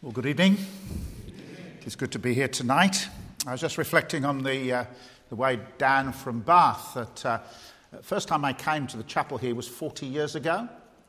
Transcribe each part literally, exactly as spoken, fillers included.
Well, good evening. It's good to be here tonight. I was just reflecting on the uh, the way down from Bath. That uh, the first time I came to the chapel here was forty years ago,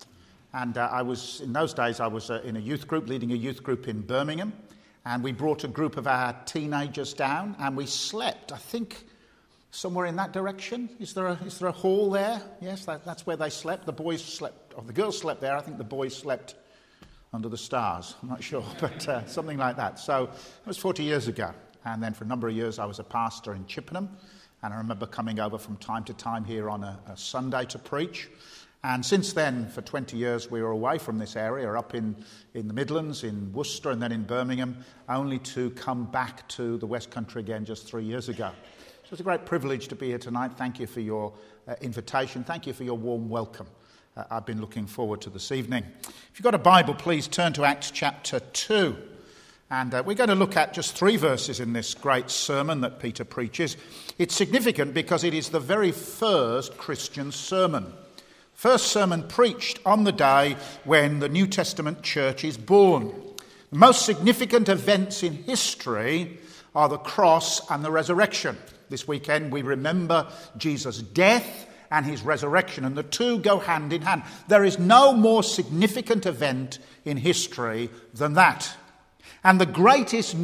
and uh, I was in those days I was uh, in a youth group, leading a youth group in Birmingham, and we brought a group of our teenagers down, and we slept. I think somewhere in that direction. Is there a is there a hall there? Yes, that, that's where they slept. The boys slept, or the girls slept there. I think the boys slept under the stars, I'm not sure, but uh, something like that. So it was forty years ago. And then for a number of years I was a pastor in Chippenham. And I remember coming over from time to time here on a, a Sunday to preach. And since then, for twenty years, we were away from this area, up in, in the Midlands, in Worcester, and then in Birmingham, only to come back to the West Country again just three years ago. So it's a great privilege to be here tonight. Thank you for your uh, invitation. Thank you for your warm welcome. Uh, I've been looking forward to this evening. If you've got a Bible, please turn to Acts chapter two. And uh, we're going to look at just three verses in this great sermon that Peter preaches. It's significant because it is the very first Christian sermon. First sermon preached on the day when the New Testament church is born. The most significant events in history are the cross and the resurrection. This weekend we remember Jesus' death and his resurrection, and the two go hand in hand. There is no more significant event in history than that. And the greatest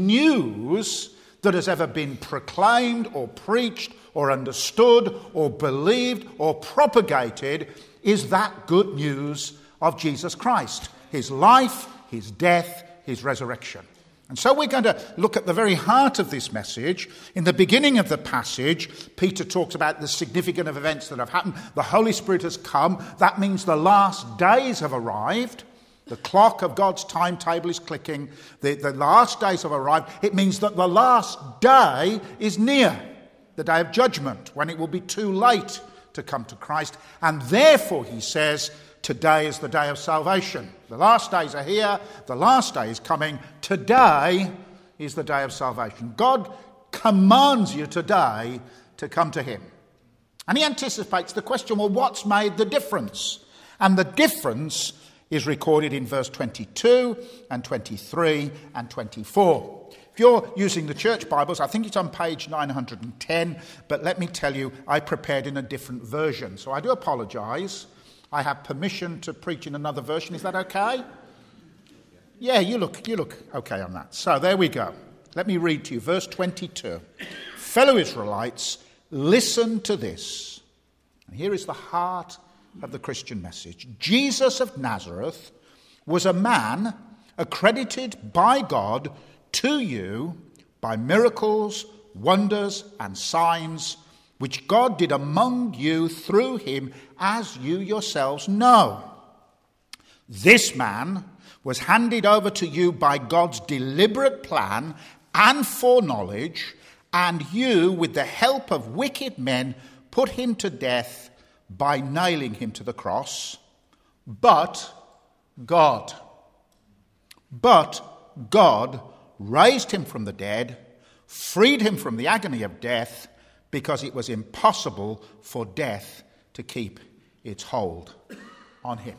news that has ever been proclaimed or preached or understood or believed or propagated is that good news of Jesus Christ, his life, his death, his resurrection. And so we're going to look at the very heart of this message. In the beginning of the passage, Peter talks about the significant events that have happened. The Holy Spirit has come. That means the last days have arrived. The clock of God's timetable is clicking. The, the last days have arrived. It means that the last day is near, the day of judgment, when it will be too late to come to Christ. And therefore, he says, today is the day of salvation. The last days are here. The last day is coming. Today is the day of salvation. God commands you today to come to him. And he anticipates the question, well, what's made the difference? And the difference is recorded in verse twenty-two and twenty-three and twenty-four. If you're using the church Bibles, I think it's on page nine hundred ten, but let me tell you, I prepared in a different version. So I do apologise. I have permission to preach in another version. Is that okay? Yeah, you look you look okay on that. So there we go. Let me read to you verse twenty-two. Fellow Israelites, listen to this. And here is the heart of the Christian message. Jesus of Nazareth was a man accredited by God to you by miracles, wonders, and signs, which God did among you through him, as you yourselves know. This man was handed over to you by God's deliberate plan and foreknowledge, and you, with the help of wicked men, put him to death by nailing him to the cross. But God, but God raised him from the dead, freed him from the agony of death, because it was impossible for death to keep its hold on him.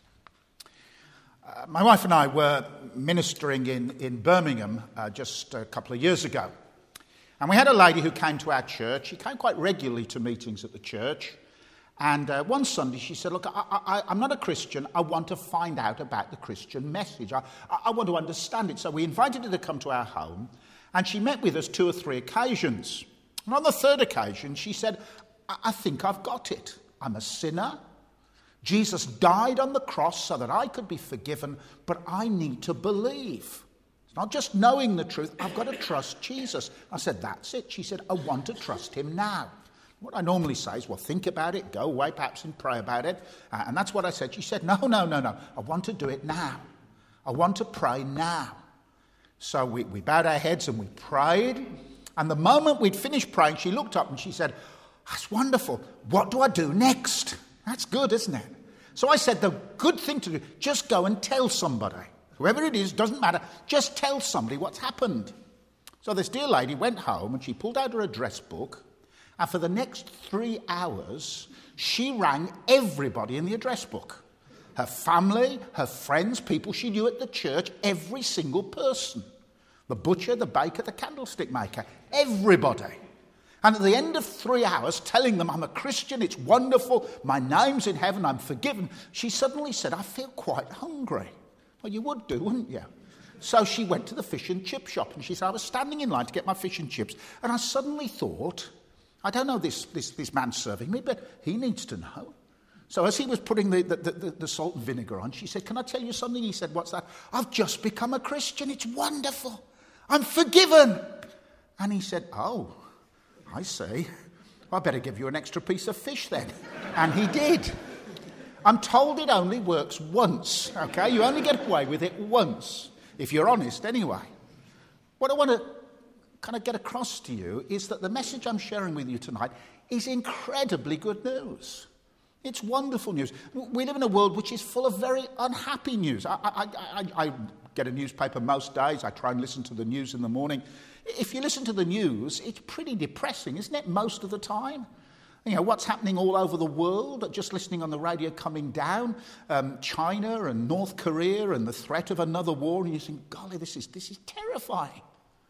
Uh, my wife and I were ministering in, in Birmingham uh, just a couple of years ago. And we had a lady who came to our church. She came quite regularly to meetings at the church. And uh, one Sunday she said, look, I, I, I'm not a Christian. I want to find out about the Christian message. I, I want to understand it. So we invited her to come to our home. And she met with us two or three occasions. And on the third occasion, she said, I, I think I've got it. I'm a sinner. Jesus died on the cross so that I could be forgiven, but I need to believe. It's not just knowing the truth. I've got to trust Jesus. I said, that's it. She said, I want to trust him now. What I normally say is, well, think about it, go away perhaps and pray about it. Uh, and that's what I said. She said, no, no, no, no. I want to do it now. I want to pray now. So we, we bowed our heads and we prayed. And the moment we'd finished praying, she looked up and she said, that's wonderful. What do I do next? That's good, isn't it? So I said, the good thing to do, just go and tell somebody. Whoever it is, doesn't matter. Just tell somebody what's happened. So this dear lady went home and she pulled out her address book. And for the next three hours, she rang everybody in the address book. her family, her friends, people she knew at the church, every single person. The butcher, the baker, the candlestick maker, everybody. And at the end of three hours, telling them, I'm a Christian, it's wonderful, my name's in heaven, I'm forgiven, she suddenly said, I feel quite hungry. Well, you would do, wouldn't you? So she went to the fish and chip shop, and she said, I was standing in line to get my fish and chips, and I suddenly thought, I don't know this, this, this man serving me, but he needs to know. So as he was putting the, the, the, the salt and vinegar on, she said, can I tell you something? He said, what's that? I've just become a Christian, it's wonderful. I'm forgiven. And he said, oh, I see. Well, I better give you an extra piece of fish then. And he did. I'm told it only works once, okay? You only get away with it once, if you're honest anyway. What I want to kind of get across to you is that the message I'm sharing with you tonight is incredibly good news. It's wonderful news. We live in a world which is full of very unhappy news. I, I, I, I get a newspaper most days. I try and listen to the news in the morning. If you listen to the news, it's pretty depressing, isn't it, most of the time? You know, what's happening all over the world, just listening on the radio coming down, um, China and North Korea and the threat of another war, and you think, golly, this is, this is terrifying.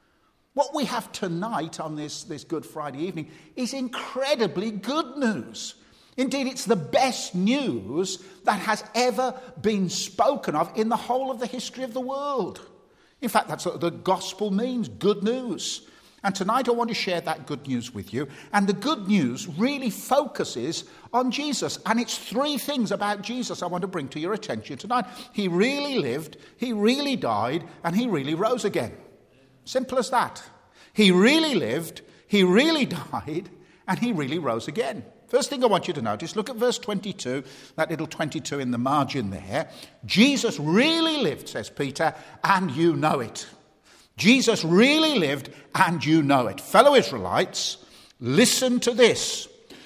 What we have tonight on this, this Good Friday evening is incredibly good news. Indeed, it's the best news that has ever been spoken of in the whole of the history of the world. In fact, that's what the gospel means, good news. And tonight I want to share that good news with you. And the good news really focuses on Jesus. And it's three things about Jesus I want to bring to your attention tonight. He really lived, he really died, and he really rose again. Simple as that. He really lived, he really died, and he really rose again. First thing I want you to notice, look at verse twenty-two, that little twenty-two in the margin there. Jesus really lived, says Peter, and you know it. Jesus really lived, and you know it. Fellow Israelites, listen to this.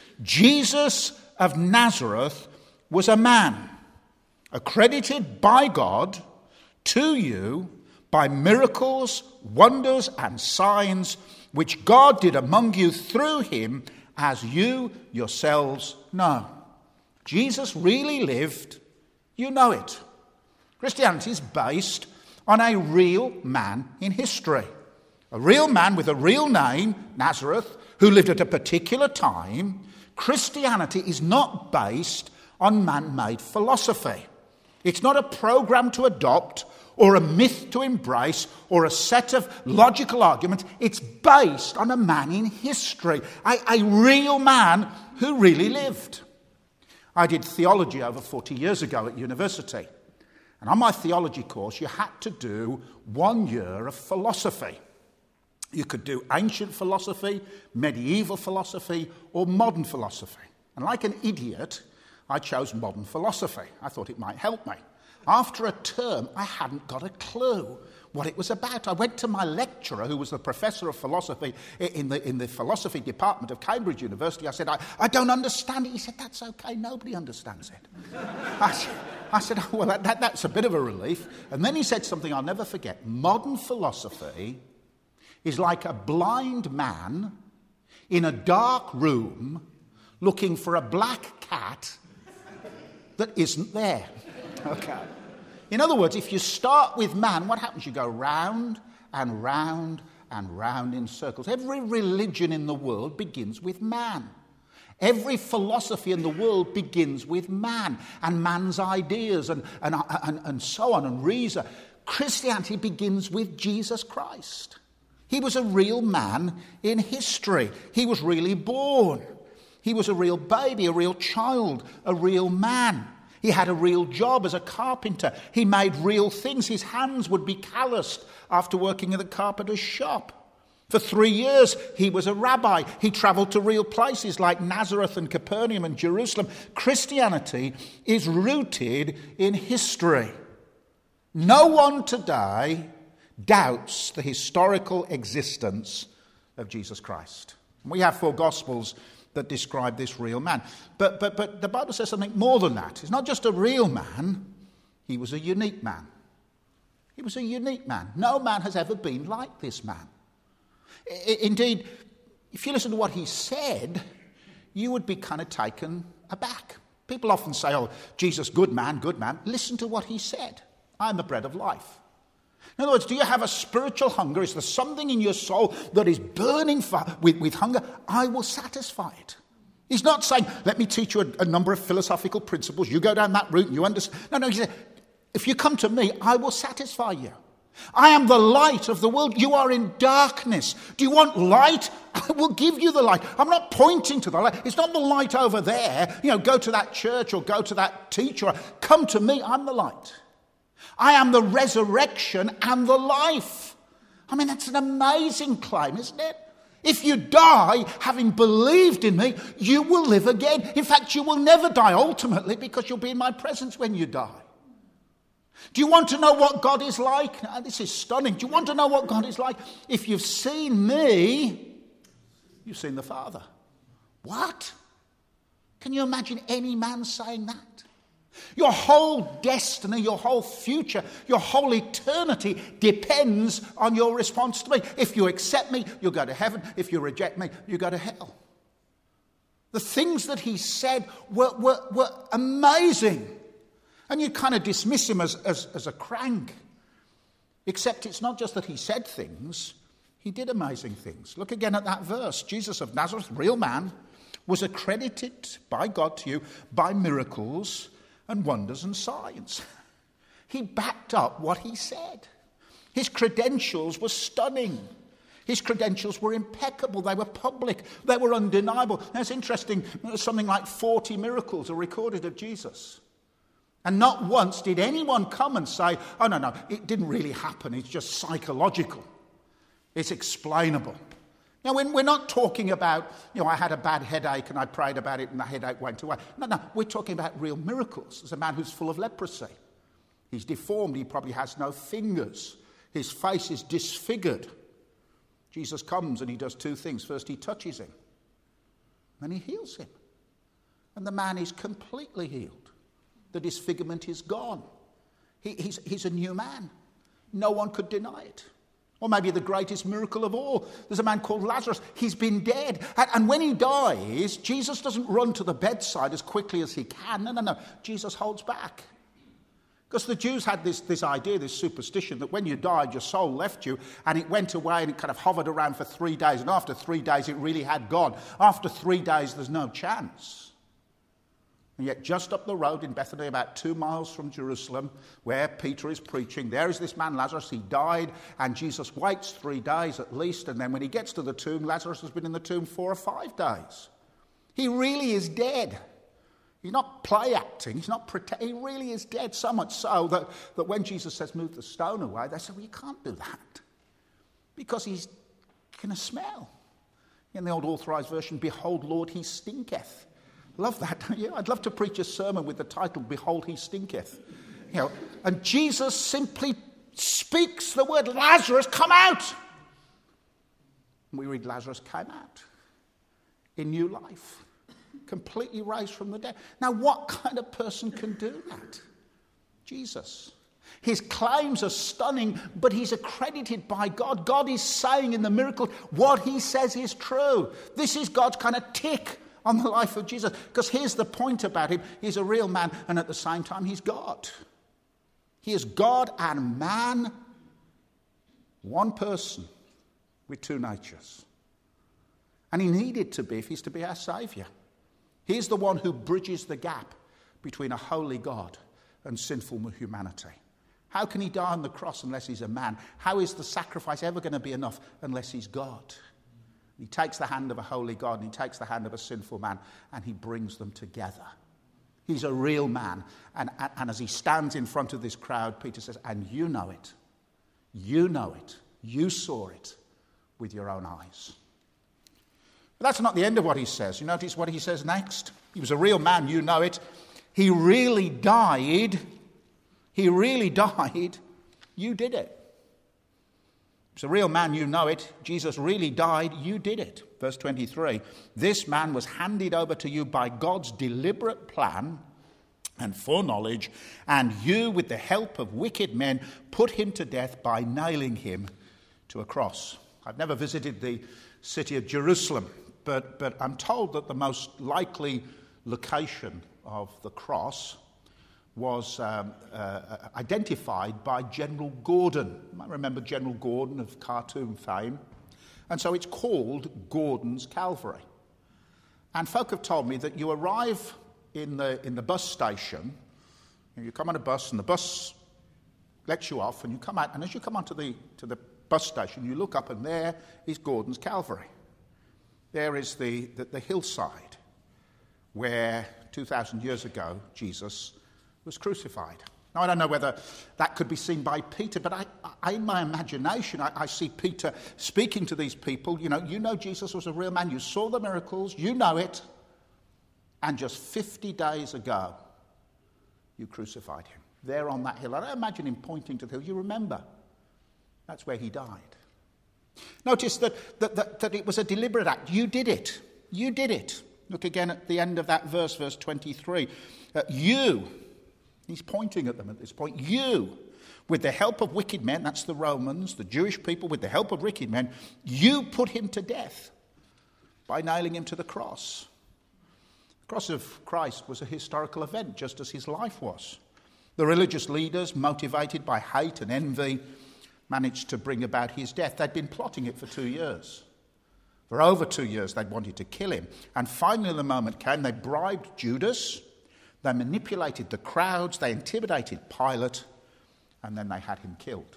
Jesus of Nazareth was a man accredited by God to you by miracles, wonders, and signs which God did among you through him, as you yourselves know. Jesus really lived, you know it. Christianity is based on a real man in history. A real man with a real name, Nazareth, who lived at a particular time. Christianity is not based on man-made philosophy. It's not a program to adopt or a myth to embrace, or a set of logical arguments. It's based on a man in history, a, a real man who really lived. I did theology over forty years ago at university. And on my theology course, you had to do one year of philosophy. You could do ancient philosophy, medieval philosophy, or modern philosophy. And like an idiot, I chose modern philosophy. I thought it might help me. After a term, I hadn't got a clue what it was about. I went to my lecturer, who was the professor of philosophy in the, in the philosophy department of Cambridge University. I said, I, I don't understand it. He said, that's okay, nobody understands it. I, said, I said, oh, well, that, that, that's a bit of a relief. And then he said something I'll never forget. Modern philosophy is like a blind man in a dark room looking for a black cat that isn't there. Okay. In other words, if you start with man, what happens? You go round and round and round in circles. Every religion in the world begins with man. Every philosophy in the world begins with man and man's ideas and, and, and, and so on and reason. Christianity begins with Jesus Christ. He was a real man in history. He was really born. He was a real baby, a real child, a real man. He had a real job as a carpenter. He made real things. His hands would be calloused after working in the carpenter's shop. For three years, he was a rabbi. He travelled to real places like Nazareth and Capernaum and Jerusalem. Christianity is rooted in history. No one today doubts the historical existence of Jesus Christ. We have four Gospels that describe this real man. But, but, but the Bible says something more than that. He's not just a real man, he was a unique man. He was a unique man. No man has ever been like this man. I, indeed, if you listen to what he said, you would be kind of taken aback. People often say, oh, Jesus, good man, good man. Listen to what he said. I am the bread of life. In other words, do you have a spiritual hunger? Is there something in your soul that is burning for, with, with hunger? I will satisfy it. He's not saying, let me teach you a, a number of philosophical principles. You go down that route and you understand. No, no, he said, if you come to me, I will satisfy you. I am the light of the world. You are in darkness. Do you want light? I will give you the light. I'm not pointing to the light. It's not the light over there. You know, go to that church or go to that teacher. Come to me. I'm the light. I am the resurrection and the life. I mean, that's an amazing claim, isn't it? If you die having believed in me, you will live again. In fact, you will never die ultimately because you'll be in my presence when you die. Do you want to know what God is like? Now, this is stunning. Do you want to know what God is like? If you've seen me, you've seen the Father. What? Can you imagine any man saying that? Your whole destiny, your whole future, your whole eternity depends on your response to me. If you accept me, you'll go to heaven. If you reject me, you go to hell. The things that he said were, were, were amazing. And you kind of dismiss him as, as, as a crank. Except it's not just that he said things, he did amazing things. Look again at that verse. Jesus of Nazareth, real man, was accredited by God to you by miracles and wonders and signs. He backed up what he said. His credentials were stunning. His credentials were impeccable. They were public. They were undeniable. Now, it's interesting, something like forty miracles are recorded of Jesus. And not once did anyone come and say, oh, no, no, it didn't really happen. It's just psychological. It's explainable. Now, when we're not talking about, you know, I had a bad headache and I prayed about it and the headache went away. No, no, we're talking about real miracles. There's a man who's full of leprosy. He's deformed. He probably has no fingers. His face is disfigured. Jesus comes and he does two things. First, he touches him. Then he heals him. And the man is completely healed. The disfigurement is gone. He, he's, he's a new man. No one could deny it. Or maybe the greatest miracle of all. There's a man called Lazarus. He's been dead. And, and when he dies, Jesus doesn't run to the bedside as quickly as he can. No, no, no. Jesus holds back. Because the Jews had this, this idea, this superstition, that when you died, your soul left you, and it went away and it kind of hovered around for three days. And after three days, it really had gone. After three days, there's no chance. And yet just up the road in Bethany, about two miles from Jerusalem, where Peter is preaching, there is this man Lazarus. He died, and Jesus waits three days at least, and then when he gets to the tomb, Lazarus has been in the tomb four or five days. He really is dead. He's not play acting. He's not pretend. He really is dead, so much so that, that when Jesus says, move the stone away, they say, well, you can't do that because he's going to smell. In the old authorized version, behold, Lord, he stinketh. Love that, don't you? I'd love to preach a sermon with the title, Behold, he stinketh. You know, and Jesus simply speaks the word, Lazarus, come out. And we read, Lazarus came out in new life, completely raised from the dead. Now, what kind of person can do that? Jesus. His claims are stunning, but he's accredited by God. God is saying in the miracle what he says is true. This is God's kind of tick on the life of Jesus. Because here's the point about him. He's a real man, and at the same time, he's God. He is God and man, one person with two natures. And he needed to be if he's to be our Saviour. He's the one who bridges the gap between a holy God and sinful humanity. How can he die on the cross unless he's a man? How is the sacrifice ever going to be enough unless he's God? He takes the hand of a holy God and he takes the hand of a sinful man and he brings them together. He's a real man. And, and, and as he stands in front of this crowd, Peter says, and you know it. You know it. You saw it with your own eyes. But that's not the end of what he says. You notice what he says next? He was a real man, you know it. He really died. He really died. You did it. He's a real man, you know it. Jesus really died, you did it. Verse twenty-three, this man was handed over to you by God's deliberate plan and foreknowledge, and you, with the help of wicked men, put him to death by nailing him to a cross. I've never visited the city of Jerusalem, but, but I'm told that the most likely location of the cross was um, uh, identified by General Gordon. You might remember General Gordon of cartoon fame. And so it's called Gordon's Calvary. And folk have told me that you arrive in the in the bus station, and you come on a bus, and the bus lets you off, and you come out, and as you come onto the to the bus station, you look up, and there is Gordon's Calvary. There is the, the, the hillside where two thousand years ago Jesus was crucified. Now, I don't know whether that could be seen by Peter, but I, I in my imagination, I, I see Peter speaking to these people. You know, you know Jesus was a real man. You saw the miracles. You know it. And just fifty days ago, you crucified him there on that hill. I don't imagine him pointing to the hill. You remember, that's where he died. Notice that, that, that, that it was a deliberate act. You did it. You did it. Look again at the end of that verse, verse twenty-three. Uh, you, he's pointing at them at this point, you, with the help of wicked men, that's the Romans, the Jewish people, with the help of wicked men, you put him to death by nailing him to the cross. The cross of Christ was a historical event, just as his life was. The religious leaders, motivated by hate and envy, managed to bring about his death. They'd been plotting it for two years. For over two years, they'd wanted to kill him. And finally, the moment came, they bribed Judas, they manipulated the crowds, they intimidated Pilate, and then they had him killed.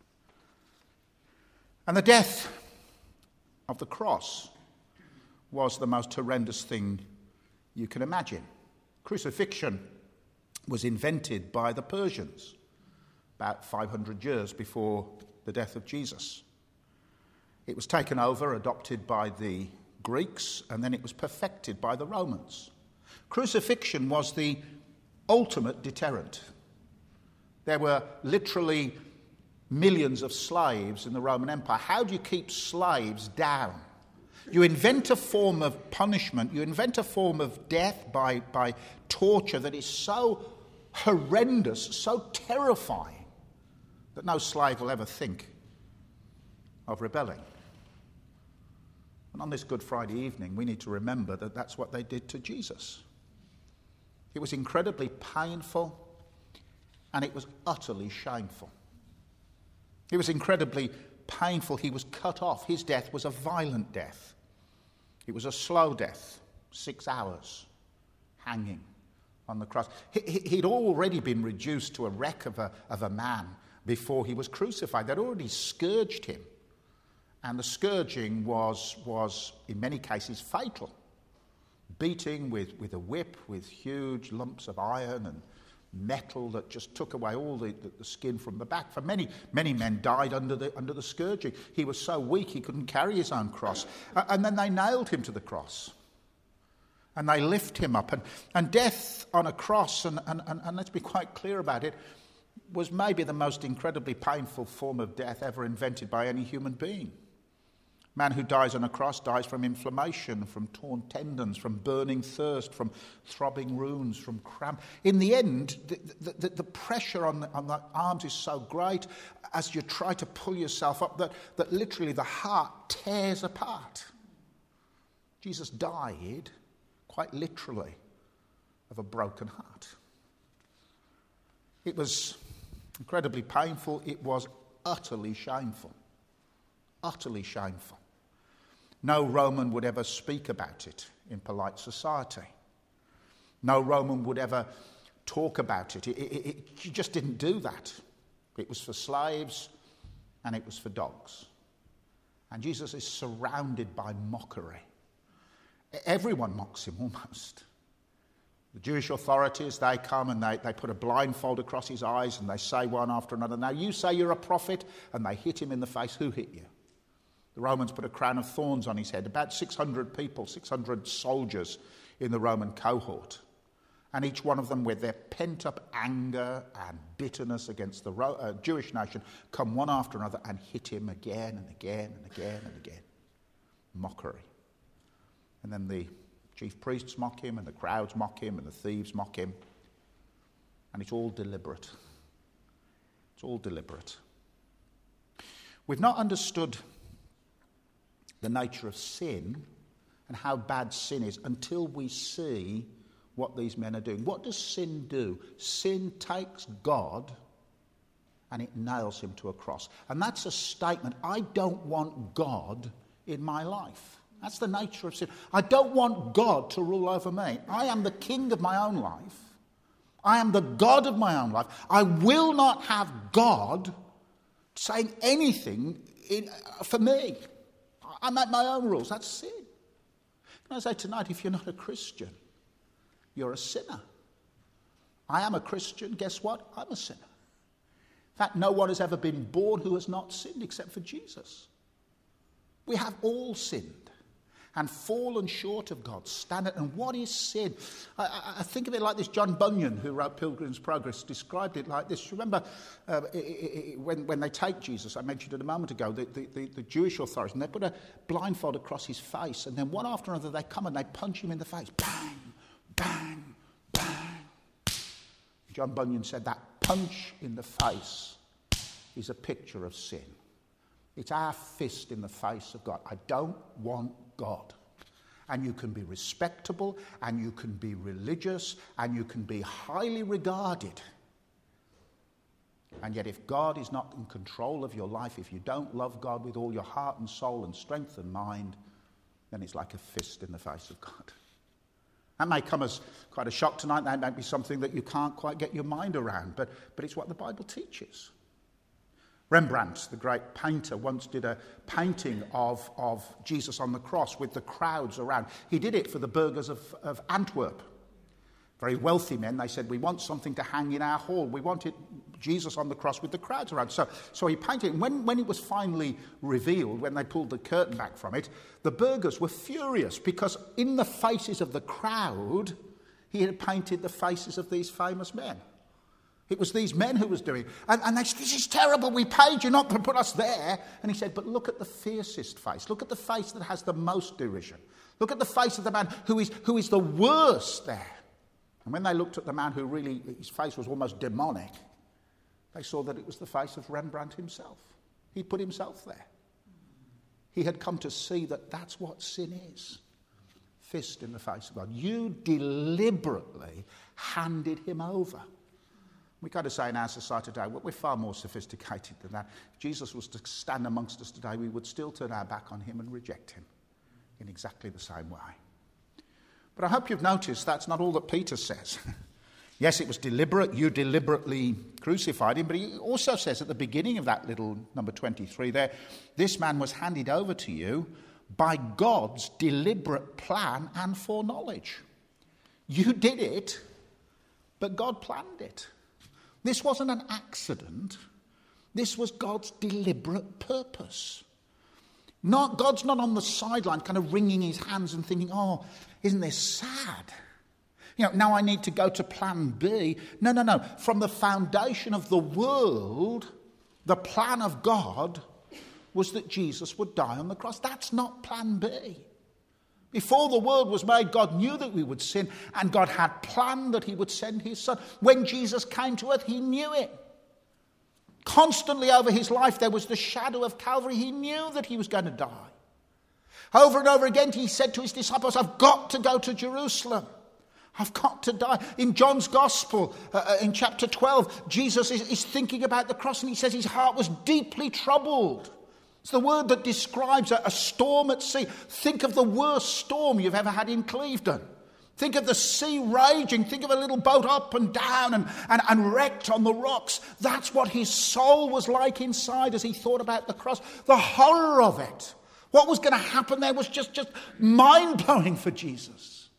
And the death of the cross was the most horrendous thing you can imagine. Crucifixion was invented by the Persians about five hundred years before the death of Jesus. It was taken over, adopted by the Greeks, and then it was perfected by the Romans. Crucifixion was the ultimate deterrent. There were literally millions of slaves in the Roman Empire. How do you keep slaves down? You invent a form of punishment, you invent a form of death by, by torture that is so horrendous, so terrifying, that no slave will ever think of rebelling. And on this Good Friday evening, we need to remember that that's what they did to Jesus. It was incredibly painful, and it was utterly shameful. It was incredibly painful. He was cut off. His death was a violent death. It was a slow death, six hours, hanging on the cross. He, he'd already been reduced to a wreck of a, of a man before he was crucified. They'd already scourged him. And the scourging was, was in many cases, fatal. Beating with, with a whip, with huge lumps of iron and metal that just took away all the, the, the skin from the back. For many, many men died under the, under the scourging. He was so weak he couldn't carry his own cross. Uh, and then they nailed him to the cross. And they lift him up. And, and death on a cross, and, and, and, and let's be quite clear about it, was maybe the most incredibly painful form of death ever invented by any human being. A man who dies on a cross dies from inflammation, from torn tendons, from burning thirst, from throbbing wounds, from cramp. In the end, the, the, the pressure on the, on the arms is so great as you try to pull yourself up that, that literally the heart tears apart. Jesus died, quite literally, of a broken heart. It was incredibly painful. It was utterly shameful. Utterly shameful. No Roman would ever speak about it in polite society. No Roman would ever talk about it. It, it, it. You just didn't do that. It was for slaves and it was for dogs. And Jesus is surrounded by mockery. Everyone mocks him almost. The Jewish authorities, they come and they, they put a blindfold across his eyes and they say one after another, "Now you say you're a prophet," and they hit him in the face. Who hit you? The Romans put a crown of thorns on his head. About six hundred people, six hundred soldiers in the Roman cohort. And each one of them, with their pent-up anger and bitterness against the Ro- uh, Jewish nation, come one after another and hit him again and again and again and again. Mockery. And then the chief priests mock him, and the crowds mock him, and the thieves mock him. And it's all deliberate. It's all deliberate. We've not understood the nature of sin and how bad sin is until we see what these men are doing. What does sin do? Sin takes God and it nails him to a cross. And that's a statement. I don't want God in my life. That's the nature of sin. I don't want God to rule over me. I am the king of my own life. I am the God of my own life. I will not have God saying anything in, uh, for me. I make my own rules. That's sin. Can I say tonight, if you're not a Christian, you're a sinner. I am a Christian. Guess what? I'm a sinner. In fact, no one has ever been born who has not sinned except for Jesus. We have all sinned and fallen short of God's standard. And what is sin? I, I, I think of it like this. John Bunyan, who wrote Pilgrim's Progress, described it like this. Remember uh, it, it, when, when they take Jesus, I mentioned it a moment ago, the, the, the, the Jewish authorities, and they put a blindfold across his face, and then one after another they come and they punch him in the face. Bang, bang, bang. John Bunyan said that punch in the face is a picture of sin. It's our fist in the face of God. I don't want God. And you can be respectable, and you can be religious, and you can be highly regarded. And yet if God is not in control of your life, if you don't love God with all your heart and soul and strength and mind, then it's like a fist in the face of God. That may come as quite a shock tonight. That might be something that you can't quite get your mind around, but, but it's what the Bible teaches. Rembrandt, the great painter, once did a painting of, of Jesus on the cross with the crowds around. He did it for the burghers of, of Antwerp. Very wealthy men. They said, we want something to hang in our hall. We wanted Jesus on the cross with the crowds around. So, so he painted it. And when, when it was finally revealed, when they pulled the curtain back from it, the burghers were furious because in the faces of the crowd, he had painted the faces of these famous men. It was these men who was doing it. And, and they said, this is terrible. We paid you not to put us there. And he said, but look at the fiercest face. Look at the face that has the most derision. Look at the face of the man who is, who is the worst there. And when they looked at the man who really, his face was almost demonic, they saw that it was the face of Rembrandt himself. He put himself there. He had come to see that that's what sin is. Fist in the face of God. You deliberately handed him over. We kind of say in our society today, well, we're far more sophisticated than that. If Jesus was to stand amongst us today, we would still turn our back on him and reject him in exactly the same way. But I hope you've noticed that's not all that Peter says. Yes, it was deliberate. You deliberately crucified him. But he also says at the beginning of that little number twenty-three there, this man was handed over to you by God's deliberate plan and foreknowledge. You did it, but God planned it. This wasn't an accident. This was God's deliberate purpose. Not, God's not on the sideline kind of wringing his hands and thinking, oh, isn't this sad? You know, now I need to go to plan B. No, no, no. From the foundation of the world, the plan of God was that Jesus would die on the cross. That's not plan B. Before the world was made, God knew that we would sin, and God had planned that he would send his son. When Jesus came to earth, he knew it. Constantly over his life, there was the shadow of Calvary. He knew that he was going to die. Over and over again, he said to his disciples, I've got to go to Jerusalem. I've got to die. In John's Gospel, uh, in chapter twelve, Jesus is, is thinking about the cross, and he says his heart was deeply troubled. It's the word that describes a, a storm at sea. Think of the worst storm you've ever had in Clevedon. Think of the sea raging. Think of a little boat up and down and, and, and wrecked on the rocks. That's what his soul was like inside as he thought about the cross. The horror of it. What was going to happen there was just, just mind-blowing for Jesus.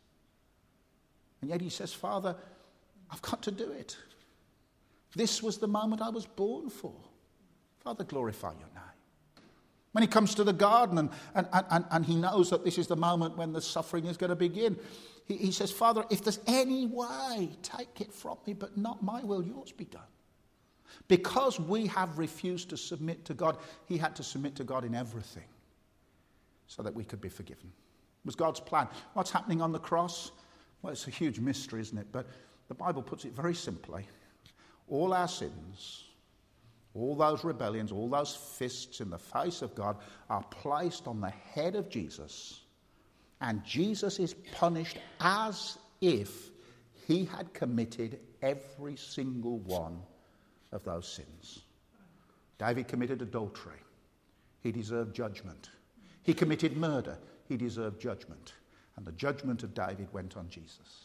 And yet he says, Father, I've got to do it. This was the moment I was born for. Father, glorify your name. When he comes to the garden and, and, and, and he knows that this is the moment when the suffering is going to begin, he, he says, Father, if there's any way, take it from me, but not my will, yours be done. Because we have refused to submit to God, he had to submit to God in everything so that we could be forgiven. It was God's plan. What's happening on the cross? Well, it's a huge mystery, isn't it? But the Bible puts it very simply. All our sins, all those rebellions, all those fists in the face of God are placed on the head of Jesus, and Jesus is punished as if he had committed every single one of those sins. David committed adultery. He deserved judgment. He committed murder. He deserved judgment. And the judgment of David went on Jesus.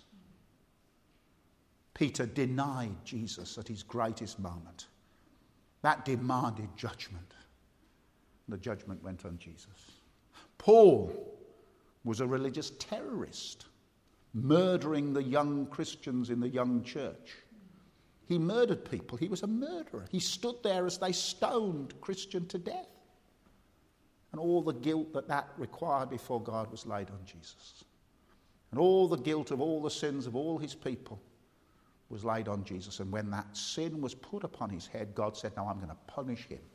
Peter denied Jesus at his greatest moment. That demanded judgment. The judgment went on Jesus. Paul was a religious terrorist, murdering the young Christians in the young church. He murdered people. He was a murderer. He stood there as they stoned Christian to death. And all the guilt that that required before God was laid on Jesus. And all the guilt of all the sins of all his people was laid on Jesus. And when that sin was put upon his head, God said, "Now I'm going to punish him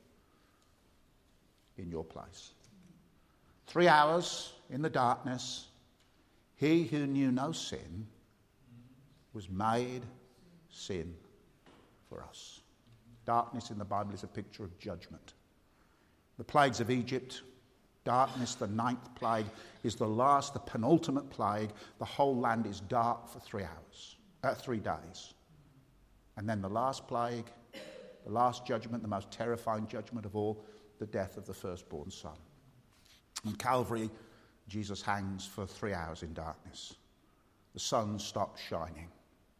in your place." Three hours in the darkness, he who knew no sin was made sin for us. Darkness in the Bible is a picture of judgment. The plagues of Egypt, darkness, the ninth plague, is the last, the penultimate plague. The whole land is dark for three hours, uh, three days. And then the last plague, the last judgment, the most terrifying judgment of all, the death of the firstborn son. On Calvary, Jesus hangs for three hours in darkness. The sun stops shining.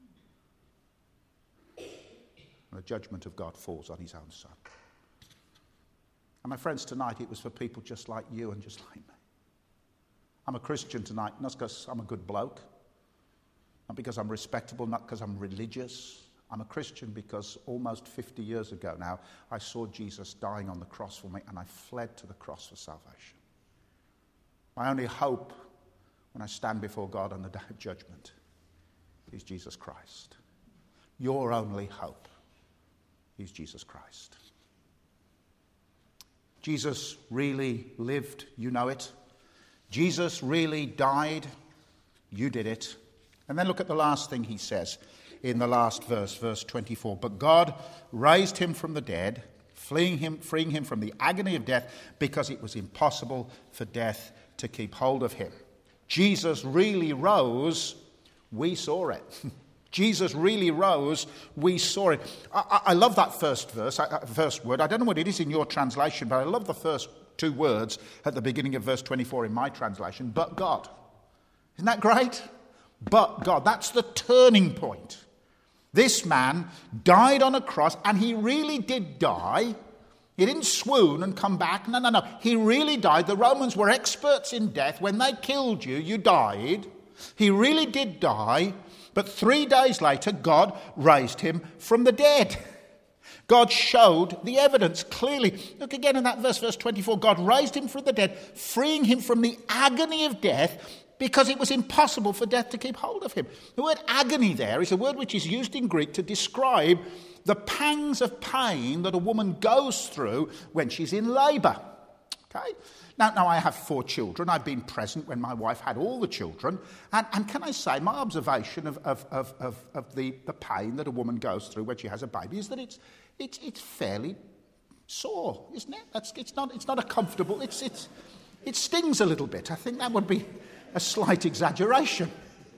And the judgment of God falls on his own son. And my friends, tonight it was for people just like you and just like me. I'm a Christian tonight, not because I'm a good bloke, not because I'm respectable, not because I'm religious. I'm a Christian because almost fifty years ago now, I saw Jesus dying on the cross for me, and I fled to the cross for salvation. My only hope when I stand before God on the day of judgment is Jesus Christ. Your only hope is Jesus Christ. Jesus really lived, you know it. Jesus really died, you did it. And then look at the last thing he says in the last verse, verse twenty-four. But God raised him from the dead, freeing him, freeing him from the agony of death, because it was impossible for death to keep hold of him. Jesus really rose, we saw it. Jesus really rose, we saw it. I, I, I love that first verse, uh, first word. I don't know what it is in your translation, but I love the first two words at the beginning of verse twenty-four in my translation, but God. Isn't that great? But God. That's the turning point. This man died on a cross, and he really did die. He didn't swoon and come back. No, no, no. He really died. The Romans were experts in death. When they killed you, you died. He really did die. But three days later, God raised him from the dead. God showed the evidence clearly. Look again in that verse, verse twenty-four. God raised him from the dead, freeing him from the agony of death, because it was impossible for death to keep hold of him. The word agony there is a word which is used in Greek to describe the pangs of pain that a woman goes through when she's in labour. Okay? Now, now, I have four children. I've been present when my wife had all the children. And, and can I say, my observation of, of, of, of, of the, the pain that a woman goes through when she has a baby is that it's, it's, it's fairly sore, isn't it? That's, it's, not, it's not a comfortable... It's, it's, it stings a little bit. I think that would be a slight exaggeration.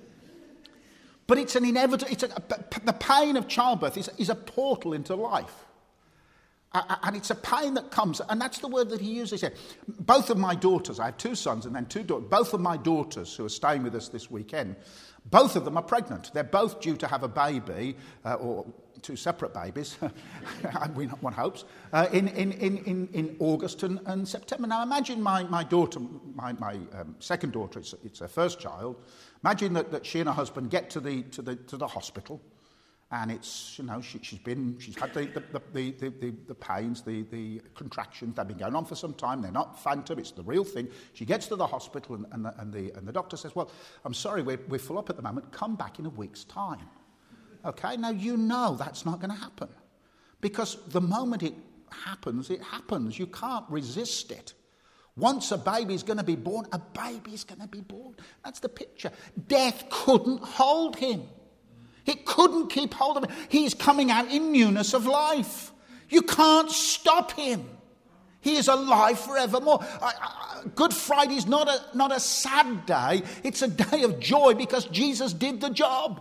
But it's an inevitable... It's a, the pain of childbirth is, is a portal into life. Uh, and it's a pain that comes, and that's the word that he uses here. Both of my daughters, I have two sons and then two daughters, both of my daughters who are staying with us this weekend, both of them are pregnant. They're both due to have a baby, uh, or two separate babies, one hopes, uh, in, in, in, in August and, and September. Now imagine my, my daughter, my, my um, second daughter, it's, it's her first child. Imagine that, that she and her husband get to the, to the, to the hospital. And it's, you know, she, she's been, she's had the, the, the, the, the, the pains, the, the contractions. They've been going on for some time. They're not phantom. It's the real thing. She gets to the hospital and, and, the, and, the, and the doctor says, well, I'm sorry, we're, we're full up at the moment. Come back in a week's time. Okay, now you know that's not going to happen. Because the moment it happens, it happens. You can't resist it. Once a baby's going to be born, a baby's going to be born. That's the picture. Death couldn't hold him. It couldn't keep hold of him. He's coming out in newness of life. You can't stop him. He is alive forevermore. I, I, Good Friday is not a, not a sad day. It's a day of joy because Jesus did the job.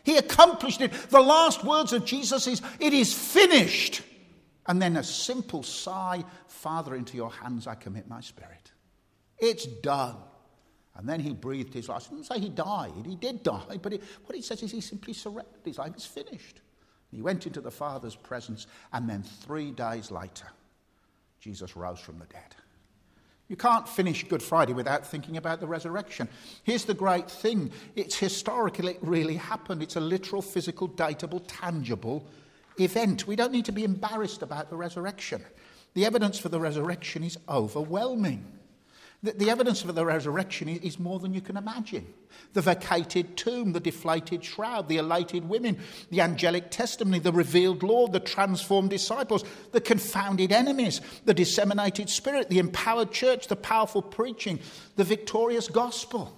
He accomplished it. The last words of Jesus is, it is finished. And then a simple sigh, Father, into your hands I commit my spirit. It's done. And then he breathed his last. He didn't say he died. He did die. But it, what he says is he simply surrendered his life. It's finished. He went into the Father's presence. And then three days later, Jesus rose from the dead. You can't finish Good Friday without thinking about the resurrection. Here's the great thing. It's historical. It really happened. It's a literal, physical, datable, tangible event. We don't need to be embarrassed about the resurrection. The evidence for the resurrection is overwhelming. The, the evidence for the resurrection is, is more than you can imagine. The vacated tomb, the deflated shroud, the elated women, the angelic testimony, the revealed Lord, the transformed disciples, the confounded enemies, the disseminated spirit, the empowered church, the powerful preaching, the victorious gospel.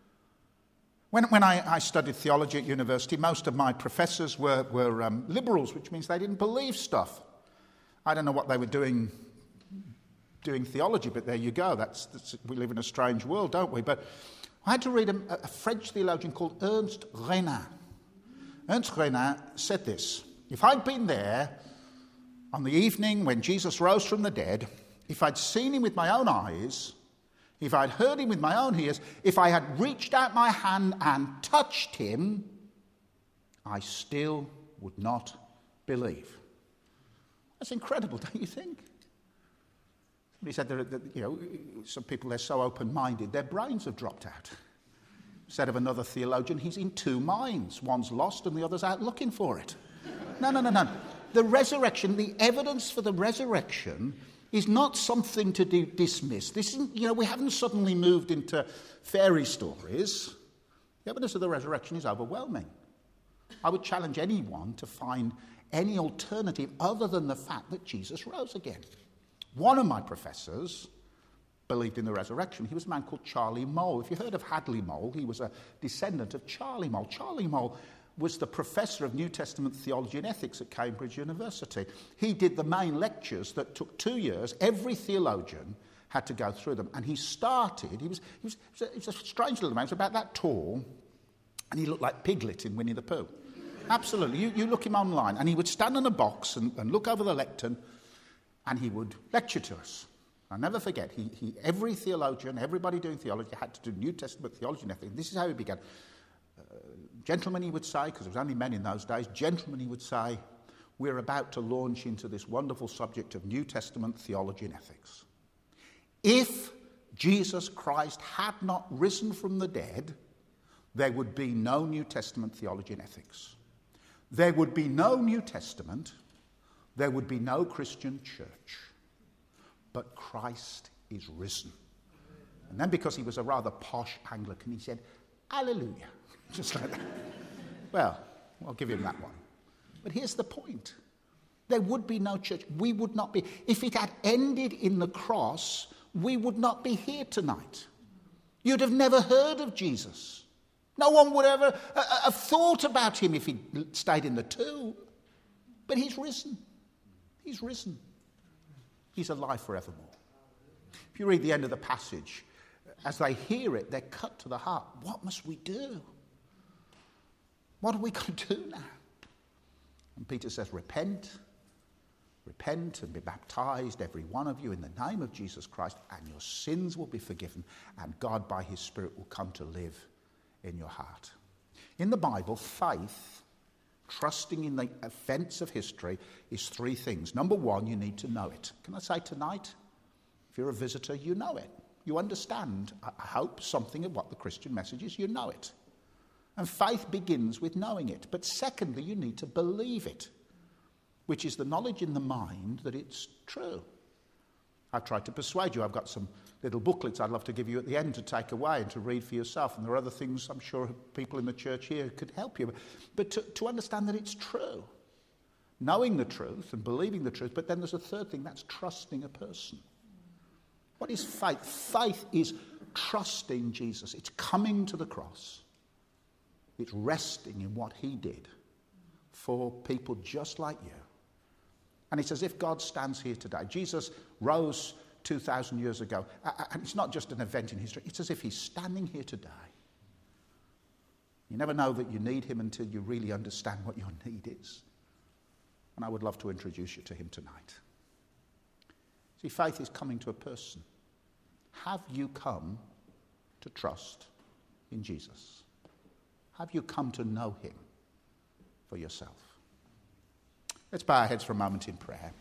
When, when I, I studied theology at university, most of my professors were, were um, liberals, which means they didn't believe stuff. I don't know what they were doing doing theology, but there you go. That's, that's we live in a strange world, don't we? But I had to read a, a French theologian called Ernst Renan. Ernst Renan said this: if I'd been there on the evening when Jesus rose from the dead, if I'd seen him with my own eyes, if I'd heard him with my own ears, if I had reached out my hand and touched him, I still would not believe. That's incredible, don't you think? He said, that, you know, some people, they're so open-minded, their brains have dropped out. Said of another theologian, he's in two minds. One's lost and the other's out looking for it. No, no, no, no. The resurrection, the evidence for the resurrection is not something to do, dismiss. This isn't, you know, we haven't suddenly moved into fairy stories. The evidence of the resurrection is overwhelming. I would challenge anyone to find any alternative other than the fact that Jesus rose again. One of my professors believed in the resurrection. He was a man called Charlie Mole. If you heard of Hadley Mole, he was a descendant of Charlie Mole. Charlie Mole was the professor of New Testament theology and ethics at Cambridge University. He did the main lectures that took two years. Every theologian had to go through them. And he started, he was, he was, he was, a, he was a strange little man. He was about that tall, and he looked like Piglet in Winnie the Pooh. Absolutely. You, you look him online, and he would stand in a box and, and look over the lectern, and he would lecture to us. I'll never forget, he, he, every theologian, everybody doing theology had to do New Testament theology and everything. This is how he began. Uh, gentlemen, he would say, because there was only men in those days, gentlemen, he would say, we're about to launch into this wonderful subject of New Testament theology and ethics. If Jesus Christ had not risen from the dead, there would be no New Testament theology and ethics. There would be no New Testament. There would be no Christian church. But Christ is risen. And then, because he was a rather posh Anglican, he said, hallelujah. Just like that. Well, I'll give him that one. But here's the point. There would be no church. We would not be. If it had ended in the cross, we would not be here tonight. You'd have never heard of Jesus. No one would ever uh, have thought about him if he stayed in the tomb. But he's risen. He's risen. He's alive forevermore. If you read the end of the passage, as they hear it, they're cut to the heart. What must we do? What are we going to do now? And Peter says, repent. Repent and be baptized, every one of you, in the name of Jesus Christ, and your sins will be forgiven, and God by his Spirit will come to live in your heart. In the Bible, faith, trusting in the events of history, is three things. Number one, you need to know it. Can I say tonight, if you're a visitor, you know it. You understand, I hope, something of what the Christian message is. You know it. And faith begins with knowing it. But secondly, you need to believe it, which is the knowledge in the mind that it's true. I've tried to persuade you. I've got some little booklets I'd love to give you at the end to take away and to read for yourself. And there are other things I'm sure people in the church here could help you. But to, to understand that it's true. Knowing the truth and believing the truth. But then there's a third thing. That's trusting a person. What is faith? Faith is trusting Jesus. It's coming to the cross. It's resting in what he did for people just like you. And it's as if God stands here today. Jesus rose two thousand years ago. And it's not just an event in history. It's as if he's standing here today. You never know that you need him until you really understand what your need is. And I would love to introduce you to him tonight. See, faith is coming to a person. Have you come to trust in Jesus? Have you come to know him for yourself? Let's bow our heads for a moment in prayer.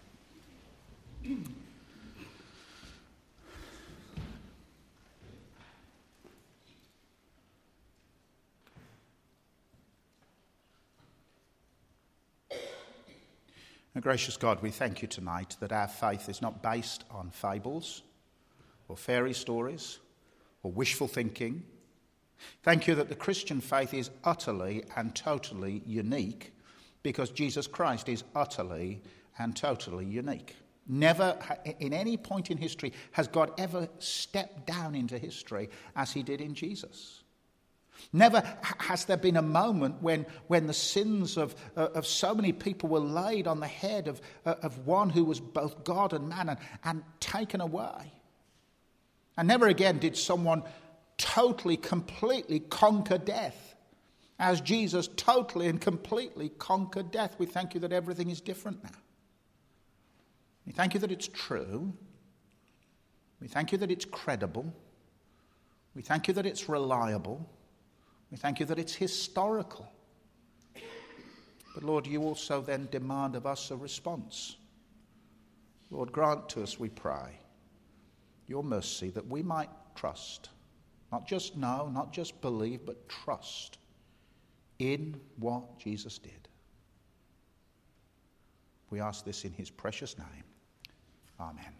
And gracious God, we thank you tonight that our faith is not based on fables or fairy stories or wishful thinking. Thank you that the Christian faith is utterly and totally unique because Jesus Christ is utterly and totally unique. Never, in any point in history, has God ever stepped down into history as he did in Jesus. Never has there been a moment when, when the sins of, uh, of so many people were laid on the head of, uh, of one who was both God and man and, and taken away. And never again did someone totally, completely conquer death as Jesus totally and completely conquered death. We thank you that everything is different now. We thank you that it's true. We thank you that it's credible. We thank you that it's reliable. We thank you that it's historical. But Lord, you also then demand of us a response. Lord, grant to us, we pray, your mercy that we might trust, not just know, not just believe, but trust in what Jesus did. We ask this in his precious name. Amen.